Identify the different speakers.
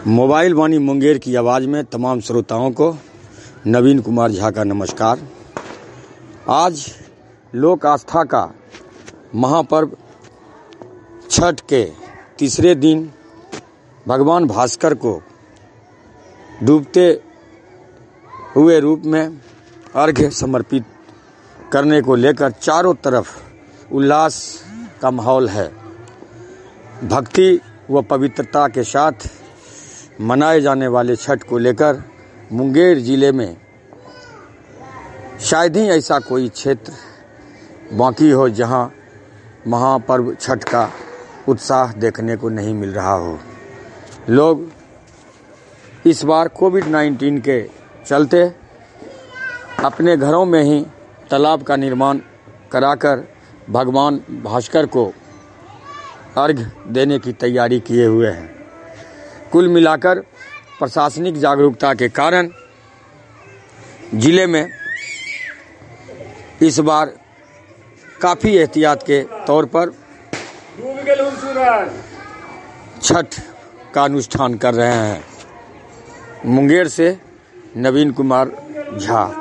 Speaker 1: Mobile वाणी मुंगेर की आवाज़ में तमाम श्रोताओं को नवीन कुमार झा का नमस्कार। आज लोक आस्था का महापर्व छठ के तीसरे दिन भगवान भास्कर को डूबते हुए रूप में अर्घ्य समर्पित करने को लेकर चारों तरफ उल्लास का माहौल है। भक्ति व पवित्रता के साथ मनाए जाने वाले छठ को लेकर मुंगेर जिले में शायद ही ऐसा कोई क्षेत्र बाकी हो जहां महापर्व छठ का उत्साह देखने को नहीं मिल रहा हो। लोग इस बार कोविड-19 के चलते अपने घरों में ही तालाब का निर्माण कराकर भगवान भास्कर को अर्घ्य देने की तैयारी किए हुए हैं। कुल मिलाकर प्रशासनिक जागरूकता के कारण जिले में इस बार काफ़ी एहतियात के तौर पर छठ का अनुष्ठान कर रहे हैं। मुंगेर से नवीन कुमार झा।